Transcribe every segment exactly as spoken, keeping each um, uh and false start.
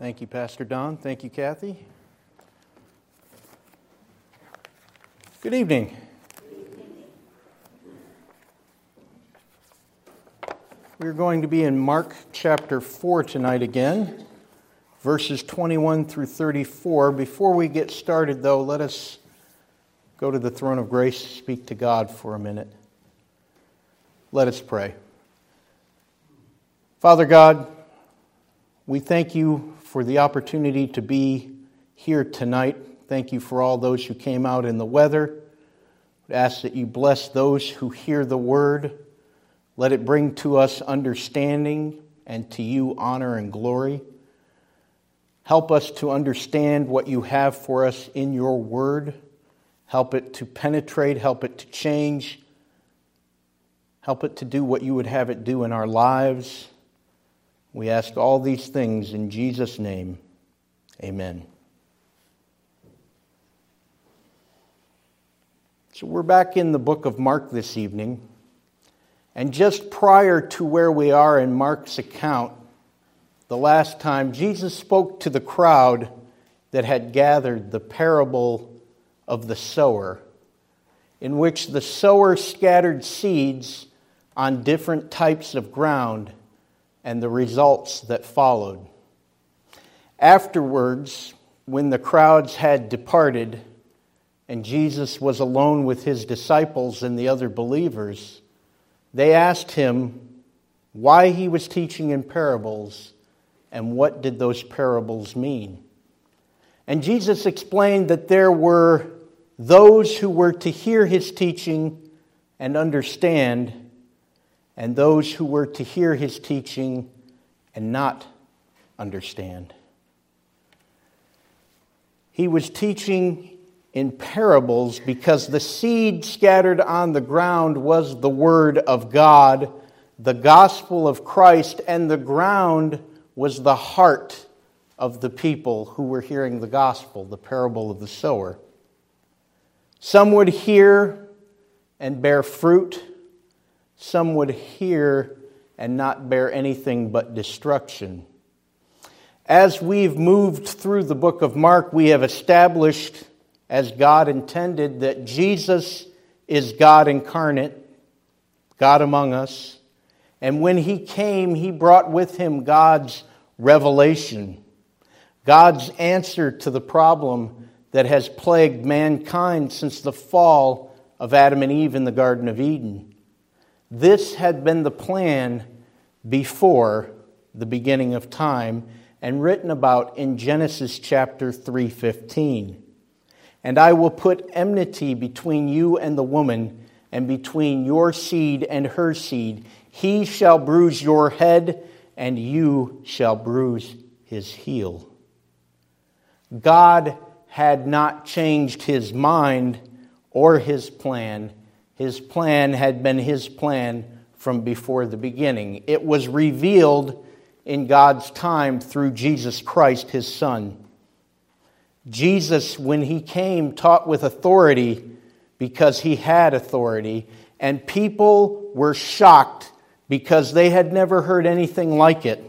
Thank you, Pastor Don. Thank you, Kathy. Good evening. We're going to be in Mark chapter four tonight again, verses twenty-one through thirty-four. Before we get started, though, let us go to the throne of grace, speak to God for a minute. Let us pray. Father God, we thank you for the opportunity to be here tonight. Thank you for all those who came out in the weather. We ask that you bless those who hear the word. Let it bring to us understanding and to you honor and glory. Help us to understand what you have for us in your word. Help it to penetrate, help it to change. Help it to do what you would have it do in our lives. We ask all these things in Jesus' name. Amen. So we're back in the book of Mark this evening. And just prior to where we are in Mark's account, the last time, Jesus spoke to the crowd that had gathered, the parable of the sower, in which the sower scattered seeds on different types of ground and the results that followed. Afterwards, when the crowds had departed and Jesus was alone with his disciples and the other believers, they asked him why he was teaching in parables and what did those parables mean. And Jesus explained that there were those who were to hear his teaching and understand, and those who were to hear his teaching and not understand. He was teaching in parables because the seed scattered on the ground was the word of God, the gospel of Christ, and the ground was the heart of the people who were hearing the gospel, the parable of the sower. Some would hear and bear fruit. Some would hear and not bear anything but destruction. As we've moved through the book of Mark, we have established, as God intended, that Jesus is God incarnate, God among us. And when he came, he brought with him God's revelation, God's answer to the problem that has plagued mankind since the fall of Adam and Eve in the Garden of Eden. This had been the plan before the beginning of time and written about in Genesis chapter three fifteen. And I will put enmity between you and the woman, and between your seed and her seed. He shall bruise your head, and you shall bruise his heel. God had not changed his mind or his plan. His plan had been his plan from before the beginning. It was revealed in God's time through Jesus Christ, his Son. Jesus, when he came, taught with authority because he had authority, and people were shocked because they had never heard anything like it.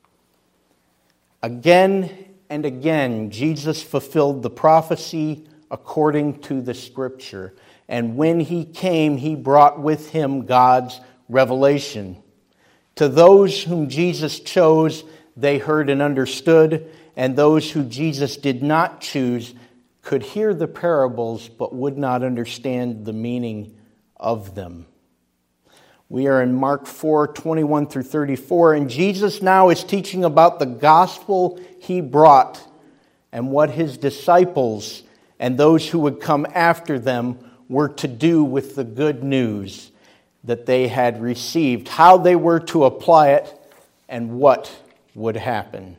Again and again, Jesus fulfilled the prophecy according to the Scripture. And when he came, he brought with him God's revelation. To those whom Jesus chose, they heard and understood, and those who Jesus did not choose could hear the parables but would not understand the meaning of them. We are in Mark four, twenty-one through thirty-four, and Jesus now is teaching about the gospel he brought and what his disciples and those who would come after them were to do with the good news that they had received, how they were to apply it, and what would happen.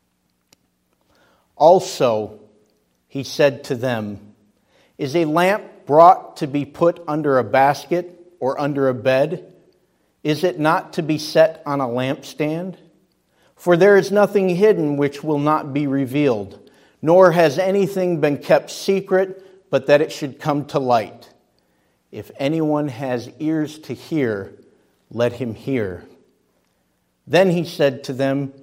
Also, he said to them, "Is a lamp brought to be put under a basket or under a bed? Is it not to be set on a lampstand? For there is nothing hidden which will not be revealed, nor has anything been kept secret, but that it should come to light. If anyone has ears to hear, let him hear." Then he said to them,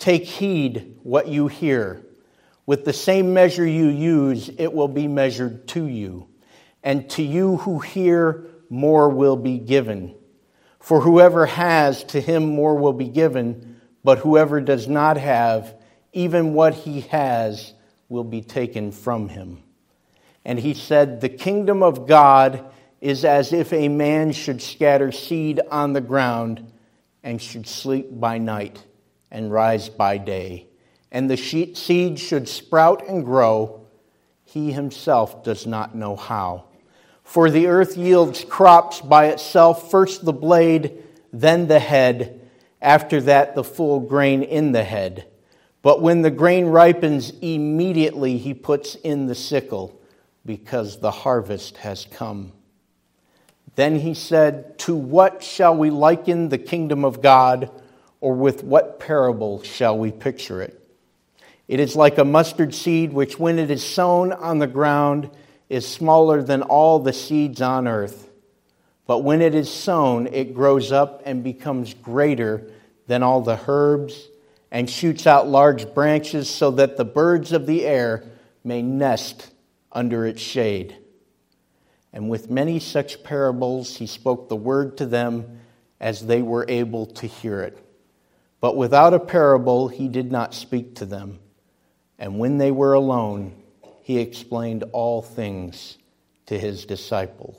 Take heed what you hear. With the same measure you use, it will be measured to you. And to you who hear, more will be given. For whoever has, to him more will be given, but whoever does not have, even what he has will be taken from him. And he said, the kingdom of God is as if a man should scatter seed on the ground and should sleep by night and rise by day. And the seed should sprout and grow. He himself does not know how. For the earth yields crops by itself, first the blade, then the head, after that the full grain in the head. But when the grain ripens, immediately he puts in the sickle, because the harvest has come. Then he said, to what shall we liken the kingdom of God, or with what parable shall we picture it? It is like a mustard seed, which when it is sown on the ground is smaller than all the seeds on earth. But when it is sown, it grows up and becomes greater than all the herbs, and shoots out large branches so that the birds of the air may nest under its shade. And with many such parables he spoke the word to them as they were able to hear it. But without a parable he did not speak to them. And when they were alone, he explained all things to his disciples.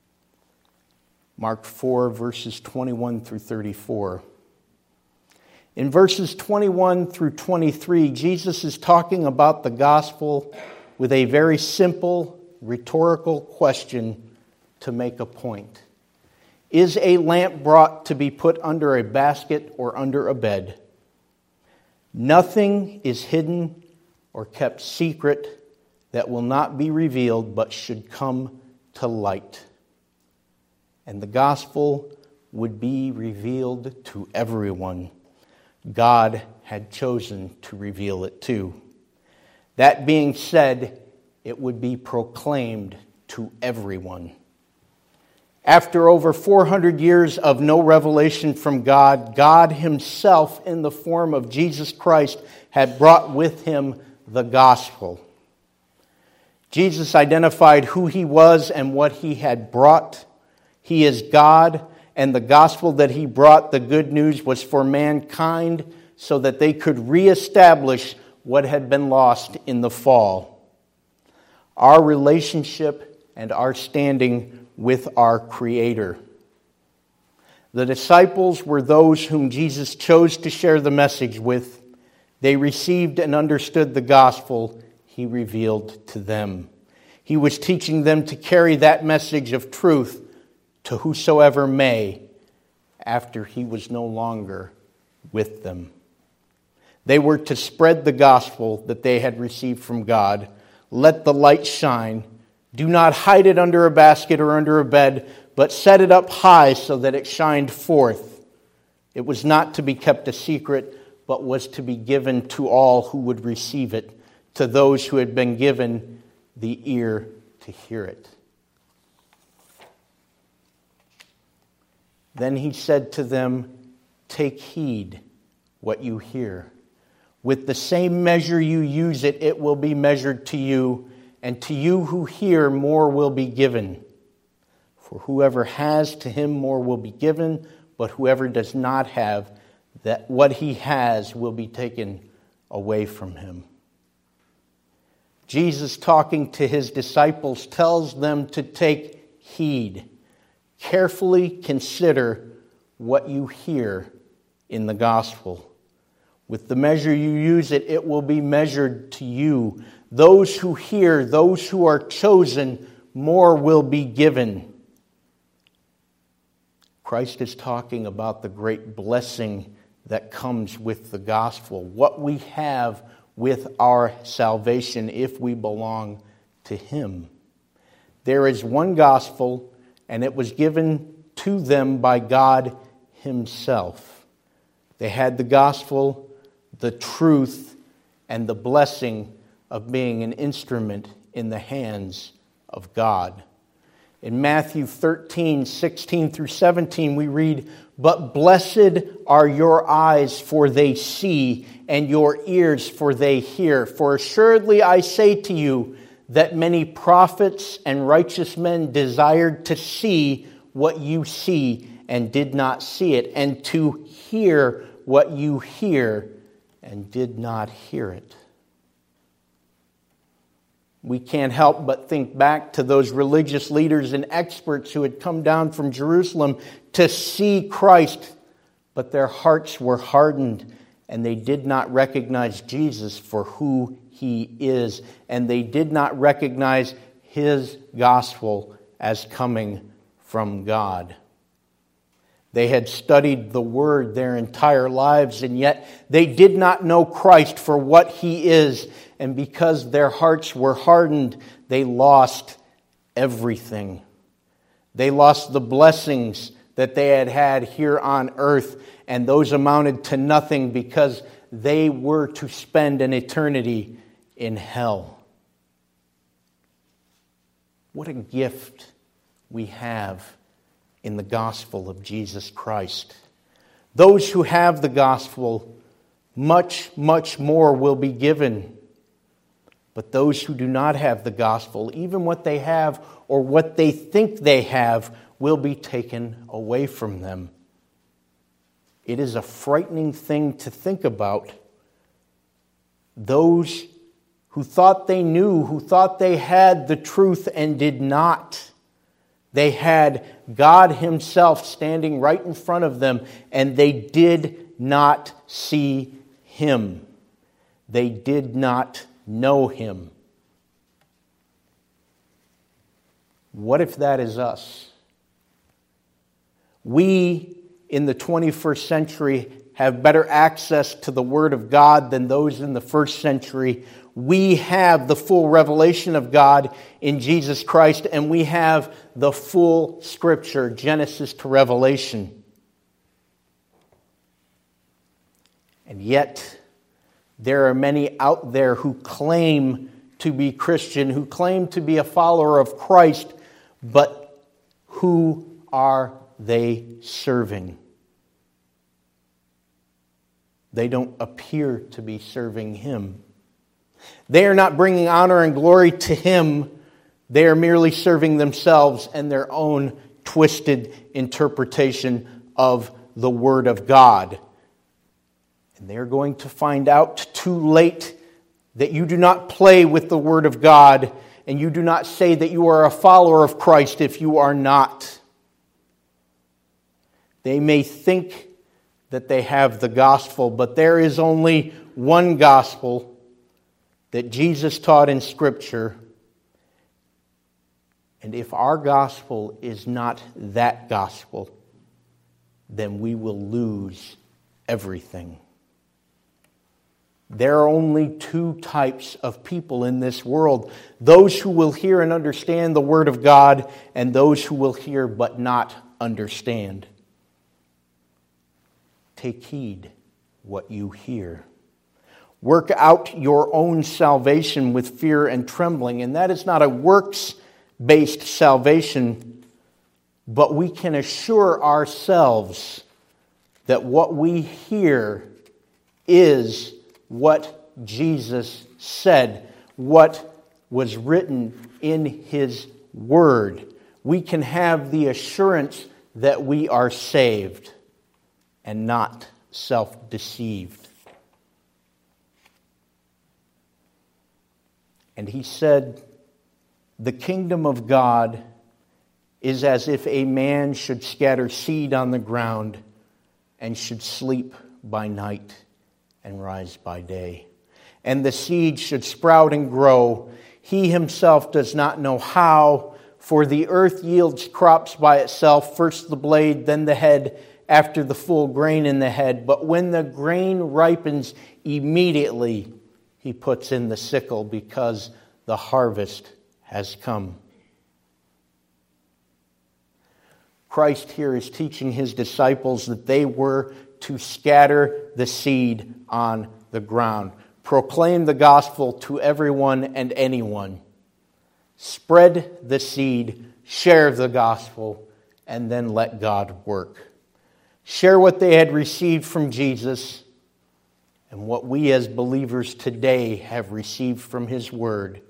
Mark four, verses twenty-one through thirty-four. In verses twenty-one through twenty-three, Jesus is talking about the gospel with a very simple, rhetorical question to make a point. Is a lamp brought to be put under a basket or under a bed? Nothing is hidden or kept secret that will not be revealed but should come to light. And the gospel would be revealed to everyone. God had chosen to reveal it to. That being said, it would be proclaimed to everyone. After over four hundred years of no revelation from God, God himself, in the form of Jesus Christ, had brought with him the gospel. Jesus identified who he was and what he had brought. He is God, and the gospel that he brought, the good news, was for mankind so that they could reestablish what had been lost in the fall. Our relationship and our standing with our Creator. The disciples were those whom Jesus chose to share the message with. They received and understood the gospel he revealed to them. He was teaching them to carry that message of truth to whosoever may, after he was no longer with them. They were to spread the gospel that they had received from God. Let the light shine. Do not hide it under a basket or under a bed, but set it up high so that it shined forth. It was not to be kept a secret, but was to be given to all who would receive it, to those who had been given the ear to hear it. Then he said to them, take heed what you hear. With the same measure you use it, it will be measured to you, and to you who hear, more will be given. For whoever has, to him more will be given, but whoever does not have, that what he has will be taken away from him. Jesus, talking to his disciples, tells them to take heed. Carefully consider what you hear in the gospel. With the measure you use it, it will be measured to you. Those who hear, those who are chosen, more will be given. Christ is talking about the great blessing that comes with the gospel, what we have with our salvation if we belong to him. There is one gospel, and it was given to them by God himself. They had the gospel, the truth, and the blessing of being an instrument in the hands of God. In Matthew thirteen, sixteen through seventeen, we read, "But blessed are your eyes, for they see, and your ears, for they hear. For assuredly I say to you, that many prophets and righteous men desired to see what you see, and did not see it, and to hear what you hear, and did not hear it." We can't help but think back to those religious leaders and experts who had come down from Jerusalem to see Christ, but their hearts were hardened, and they did not recognize Jesus for who He is, and they did not recognize His gospel as coming from God. They had studied the Word their entire lives, and yet they did not know Christ for what He is. And because their hearts were hardened, they lost everything. They lost the blessings that they had had here on earth, and those amounted to nothing because they were to spend an eternity in hell. What a gift we have in the gospel of Jesus Christ. Those who have the gospel, much, much more will be given. But those who do not have the gospel, even what they have or what they think they have, will be taken away from them. It is a frightening thing to think about. Those who thought they knew, who thought they had the truth and did not. They had God Himself standing right in front of them, and they did not see Him. They did not know Him. What if that is us? We, in the twenty-first century, have better access to the Word of God than those in the first century. We have the full revelation of God in Jesus Christ, and we have the full Scripture, Genesis to Revelation. And yet, there are many out there who claim to be Christian, who claim to be a follower of Christ, but who are they serving? They don't appear to be serving Him. They are not bringing honor and glory to Him. They are merely serving themselves and their own twisted interpretation of the Word of God. And they're going to find out too late that you do not play with the Word of God, and you do not say that you are a follower of Christ if you are not. They may think that they have the gospel, but there is only one gospel that Jesus taught in Scripture. And if our gospel is not that gospel, then we will lose everything. There are only two types of people in this world. Those who will hear and understand the Word of God, and those who will hear but not understand. Take heed what you hear. Work out your own salvation with fear and trembling. And that is not a works-based salvation, but we can assure ourselves that what we hear is what Jesus said, what was written in His Word. We can have the assurance that we are saved and not self-deceived. And He said, the kingdom of God is as if a man should scatter seed on the ground and should sleep by night and rise by day. And the seed should sprout and grow. He himself does not know how, for the earth yields crops by itself, first the blade, then the head, after the full grain in the head. But when the grain ripens, immediately He puts in the sickle, because the harvest has come. Christ here is teaching His disciples that they were to scatter the seed on the ground. Proclaim the gospel to everyone and anyone. Spread the seed. share the gospel, and then let God work. Share what they had received from Jesus and what we as believers today have received from His Word.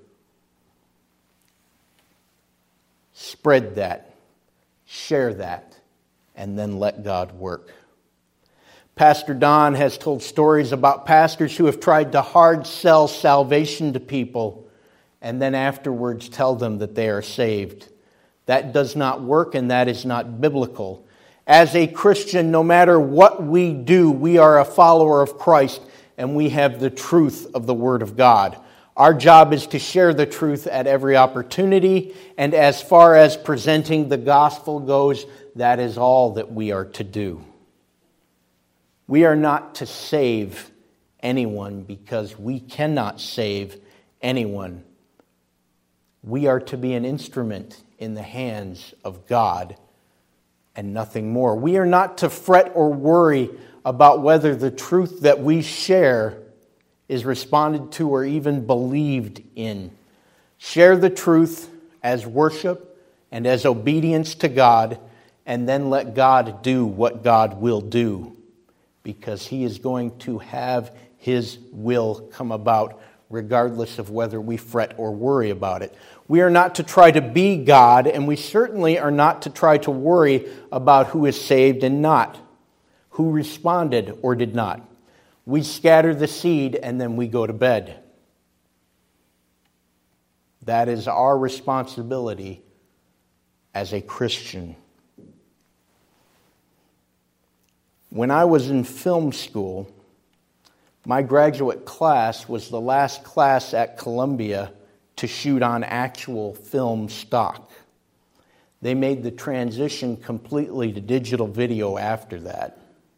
Spread that, share that, and then let God work. Pastor Don has told stories about pastors who have tried to hard sell salvation to people and then afterwards tell them that they are saved. That does not work, and that is not biblical. As a Christian, no matter what we do, we are a follower of Christ, and we have the truth of the Word of God. Our job is to share the truth at every opportunity, and as far as presenting the gospel goes, that is all that we are to do. We are not to save anyone because we cannot save anyone. We are to be an instrument in the hands of God and nothing more. We are not to fret or worry about whether the truth that we share is responded to or even believed in. Share the truth as worship and as obedience to God, and then let God do what God will do, because He is going to have His will come about regardless of whether we fret or worry about it. We are not to try to be God, and we certainly are not to try to worry about who is saved and not, who responded or did not. We scatter the seed and then we go to bed. That is our responsibility as a Christian. When I was in film school, my graduate class was the last class at Columbia to shoot on actual film stock. They made the transition completely to digital video after that.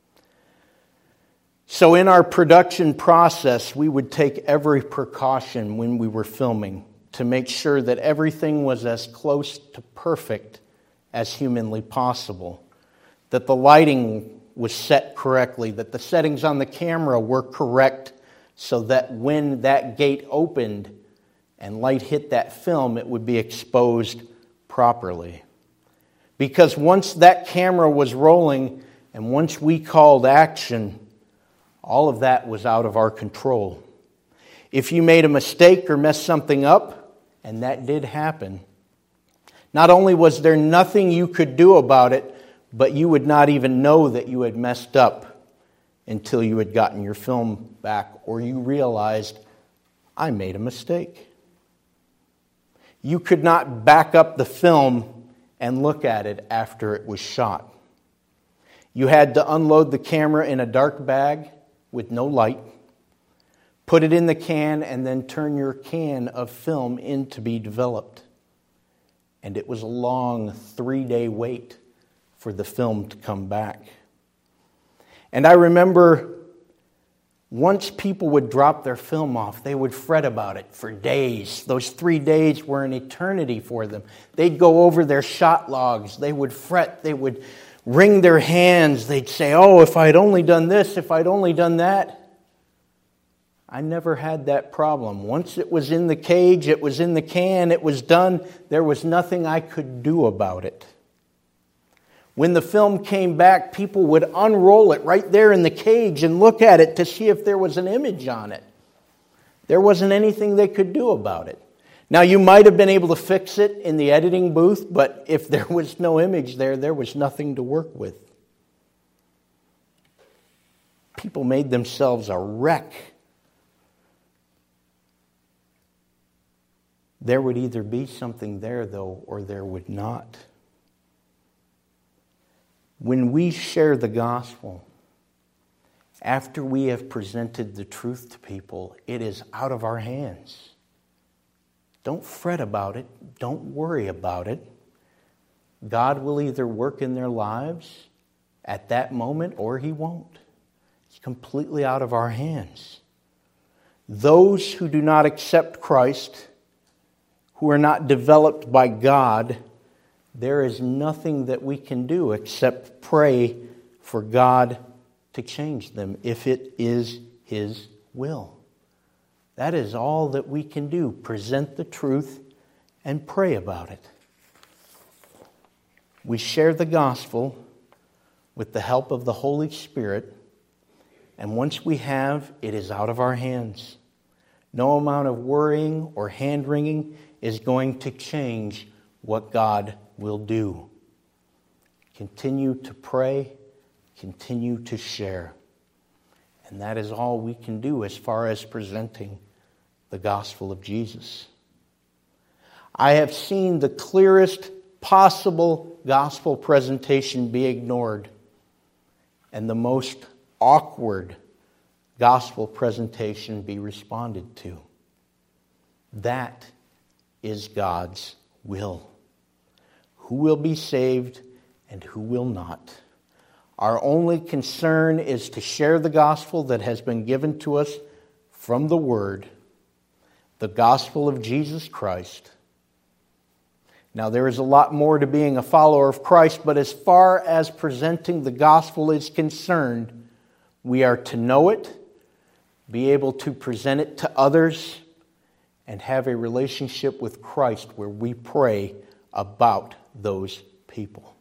So in our production process, we would take every precaution when we were filming to make sure that everything was as close to perfect as humanly possible, that the lighting was set correctly, that the settings on the camera were correct so that when that gate opened and light hit that film, it would be exposed properly. Because once that camera was rolling and once we called action, all of that was out of our control. If you made a mistake or messed something up, and that did happen, not only was there nothing you could do about it, but you would not even know that you had messed up until you had gotten your film back or you realized, I made a mistake. You could not back up the film and look at it after it was shot. You had to unload the camera in a dark bag with no light, put it in the can, and then turn your can of film in to be developed. And it was a long three-day wait for the film to come back. And I remember once people would drop their film off, they would fret about it for days. Those three days were an eternity for them. They'd go over their shot logs. They would fret. They would wring their hands. They'd say, oh, if I'd only done this, if I'd only done that. I never had that problem. Once it was in the cage, it was in the can, it was done. There was nothing I could do about it. When the film came back, people would unroll it right there in the cage and look at it to see if there was an image on it. There wasn't anything they could do about it. Now, you might have been able to fix it in the editing booth, but if there was no image there, there was nothing to work with. People made themselves a wreck. There would either be something there, though, or there would not. When we share the gospel, after we have presented the truth to people, it is out of our hands. Don't fret about it. Don't worry about it. God will either work in their lives at that moment or He won't. It's completely out of our hands. Those who do not accept Christ, who are not developed by God, there is nothing that we can do except pray for God to change them if it is His will. That is all that we can do. Present the truth and pray about it. We share the gospel with the help of the Holy Spirit, and once we have, it is out of our hands. No amount of worrying or hand-wringing is going to change what God will do. Continue to pray, continue to share. And that is all we can do as far as presenting the gospel of Jesus. I have seen the clearest possible gospel presentation be ignored, and the most awkward gospel presentation be responded to. That is God's will. Who will be saved and who will not? Our only concern is to share the gospel that has been given to us from the Word, the gospel of Jesus Christ. Now, there is a lot more to being a follower of Christ, but as far as presenting the gospel is concerned, we are to know it, be able to present it to others, and have a relationship with Christ where we pray about those people.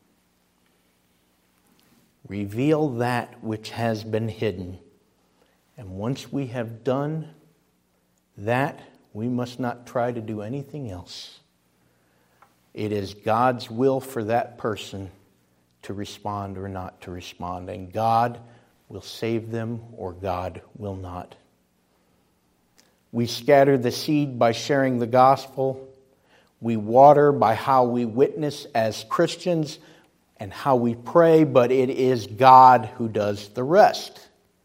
Reveal that which has been hidden. And once we have done that, we must not try to do anything else. It is God's will for that person to respond or not to respond. And God will save them or God will not. We scatter the seed by sharing the gospel. We water by how we witness as Christians and how we pray, but it is God who does the rest.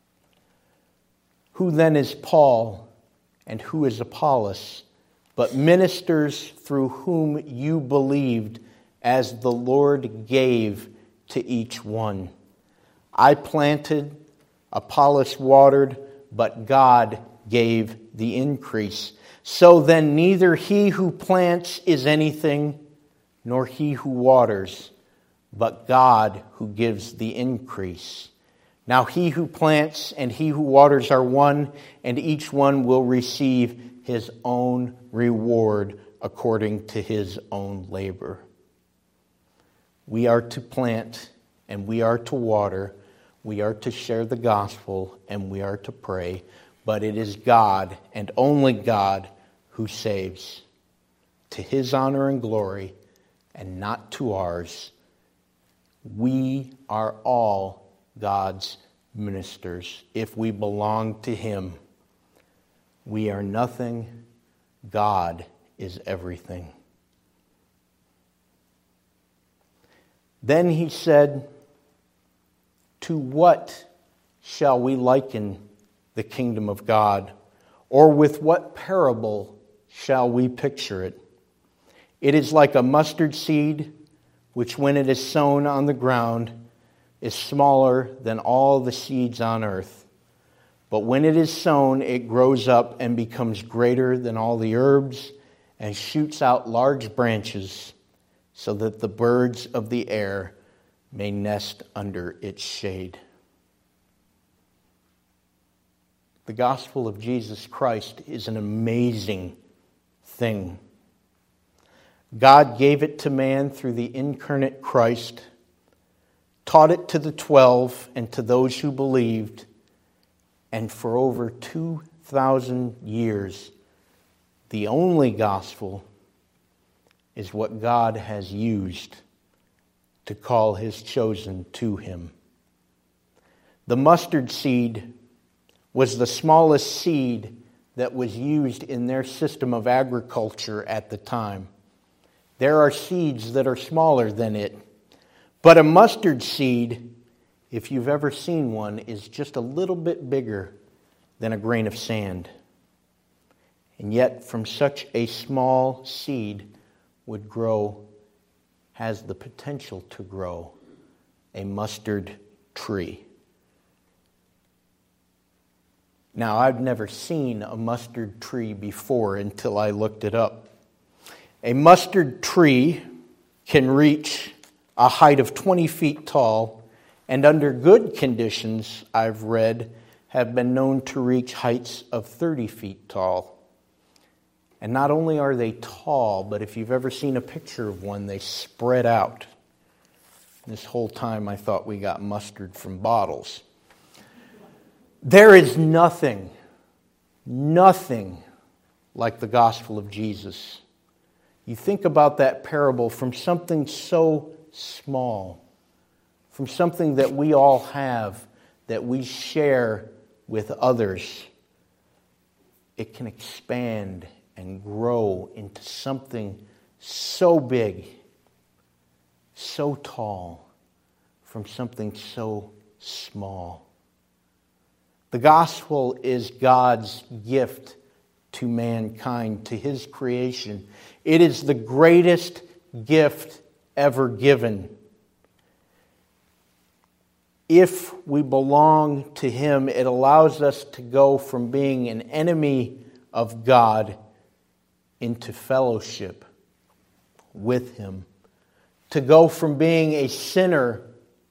Who then is Paul and who is Apollos, but ministers through whom you believed, as the Lord gave to each one? I planted, Apollos watered, but God gave the increase. So then neither he who plants is anything, nor he who waters, but God who gives the increase. Now he who plants and he who waters are one, and each one will receive his own reward according to his own labor. We are to plant and we are to water. We are to share the gospel and we are to pray. But it is God and only God who saves, to his honor and glory and not to ours. We are all God's ministers if we belong to him. We are nothing. God is everything. Then he said, to what shall we liken the kingdom of God? Or with what parable shall we picture it? It is like a mustard seed, which when it is sown on the ground is smaller than all the seeds on earth. But when it is sown, it grows up and becomes greater than all the herbs and shoots out large branches so that the birds of the air may nest under its shade. The gospel of Jesus Christ is an amazing thing. God gave it to man through the incarnate Christ, taught it to the twelve and to those who believed, and for over two thousand years, the only gospel is what God has used to call his chosen to him. The mustard seed was the smallest seed that was used in their system of agriculture at the time. There are seeds that are smaller than it, but a mustard seed, if you've ever seen one, is just a little bit bigger than a grain of sand. And yet, from such a small seed would grow, has the potential to grow, a mustard tree. Now, I've never seen a mustard tree before until I looked it up. A mustard tree can reach a height of twenty feet tall, and under good conditions, I've read, have been known to reach heights of thirty feet tall. And not only are they tall, but if you've ever seen a picture of one, they spread out. This whole time I thought we got mustard from bottles. There is nothing, nothing like the gospel of Jesus. You think about that parable from something so small, from something that we all have, that we share with others. It can expand and grow into something so big, so tall, from something so small. The gospel is God's gift to mankind, to His creation. It is the greatest gift ever given. If we belong to Him, it allows us to go from being an enemy of God into fellowship with Him. To go from being a sinner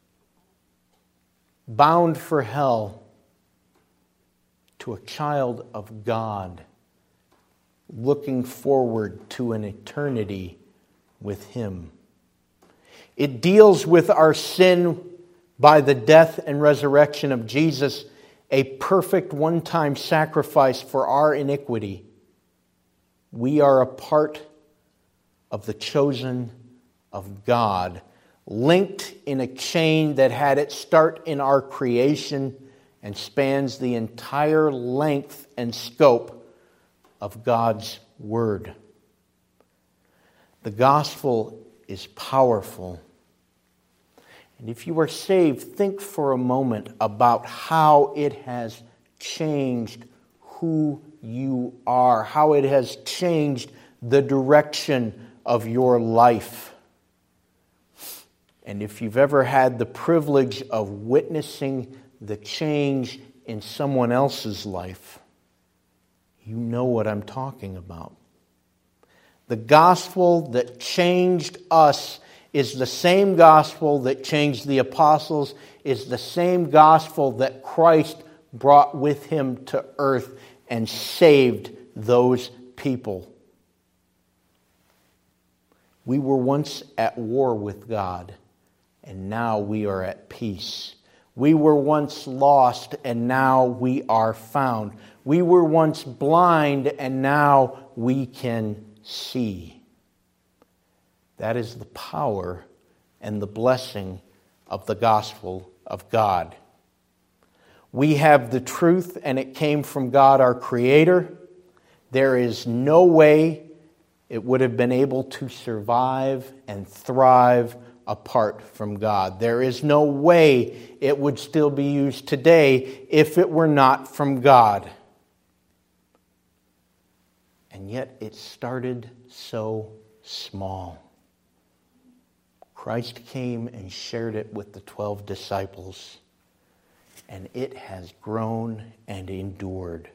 bound for hell to a child of God looking forward to an eternity with Him. It deals with our sin by the death and resurrection of Jesus, a perfect one-time sacrifice for our iniquity. We are a part of the chosen of God, linked in a chain that had its start in our creation and spans the entire length and scope of God's Word. The gospel is powerful. And if you are saved, think for a moment about how it has changed who you are, how it has changed the direction of your life. And if you've ever had the privilege of witnessing the change in someone else's life, you know what I'm talking about. The gospel that changed us is the same gospel that changed the apostles, is the same gospel that Christ brought with Him to earth and saved those people. We were once at war with God, and now we are at peace. We were once lost, and now we are found. We were once blind, and now we can see. That is the power and the blessing of the gospel of God. We have the truth, and it came from God, our Creator. There is no way it would have been able to survive and thrive apart from God. There is no way it would still be used today if it were not from God. And yet it started so small. Christ came and shared it with the twelve disciples, and it has grown and endured.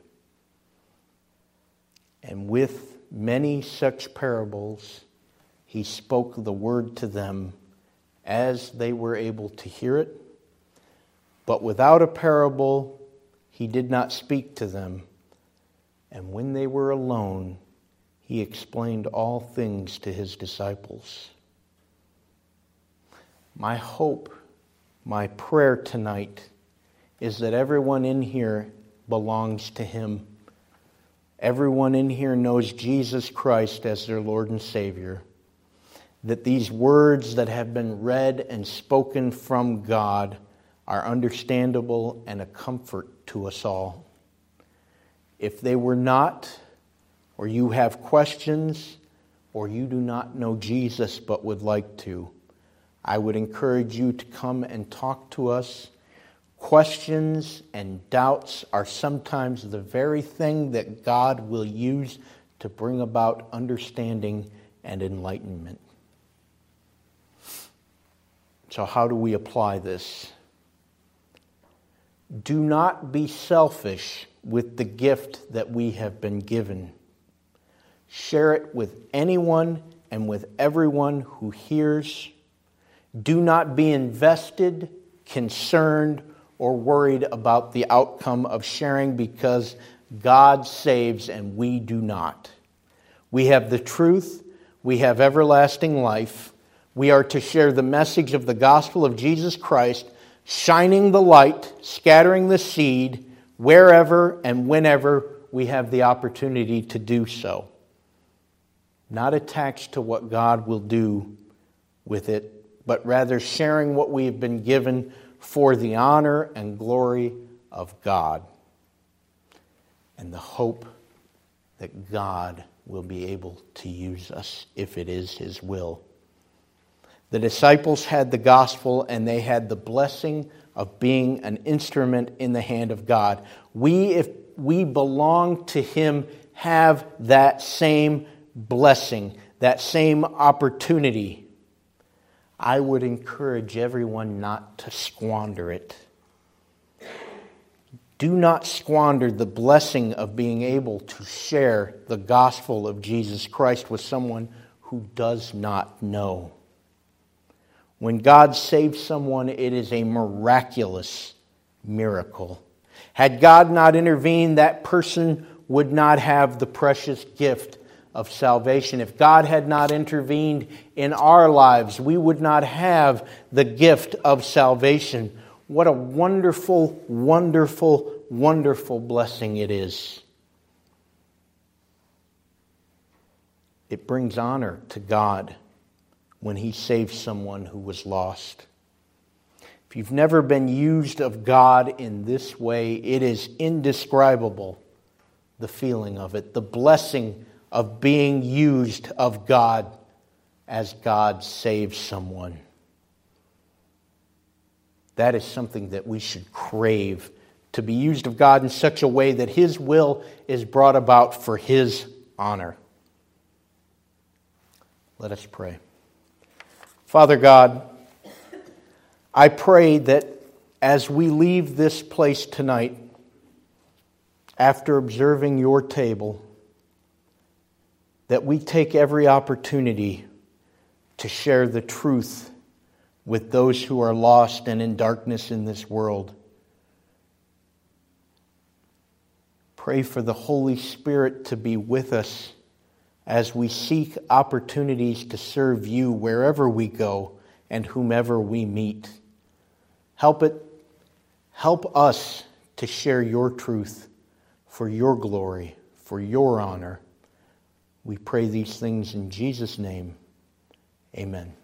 And with many such parables, He spoke the word to them as they were able to hear it. But without a parable, He did not speak to them. And when they were alone, He explained all things to His disciples. My hope, my prayer tonight is that everyone in here belongs to Him. Everyone in here knows Jesus Christ as their Lord and Savior. That these words that have been read and spoken from God are understandable and a comfort to us all. If they were not, or you have questions, or you do not know Jesus but would like to, I would encourage you to come and talk to us. Questions and doubts are sometimes the very thing that God will use to bring about understanding and enlightenment. So how do we apply this? Do not be selfish with the gift that we have been given. Share it with anyone and with everyone who hears. Do not be invested, concerned, or worried about the outcome of sharing, because God saves and we do not. We have the truth, we have everlasting life, We are to share the message of the gospel of Jesus Christ, shining the light, scattering the seed, wherever and whenever we have the opportunity to do so. Not attached to what God will do with it, but rather sharing what we have been given for the honor and glory of God, and the hope that God will be able to use us if it is His will. The disciples had the gospel, and they had the blessing of being an instrument in the hand of God. We, if we belong to Him, have that same blessing, that same opportunity. I would encourage everyone not to squander it. Do not squander the blessing of being able to share the gospel of Jesus Christ with someone who does not know. When God saves someone, it is a miraculous miracle. Had God not intervened, that person would not have the precious gift of salvation. If God had not intervened in our lives, we would not have the gift of salvation. What a wonderful, wonderful, wonderful blessing it is. It brings honor to God when He saves someone who was lost. If you've never been used of God in this way, it is indescribable, the feeling of it, the blessing of being used of God as God saves someone. That is something that we should crave, to be used of God in such a way that His will is brought about for His honor. Let us pray. Father God, I pray that as we leave this place tonight, after observing Your table, that we take every opportunity to share the truth with those who are lost and in darkness in this world. Pray for the Holy Spirit to be with us as we seek opportunities to serve You wherever we go and whomever we meet. Help it, help us to share Your truth for Your glory, for Your honor. We pray these things in Jesus' name. Amen.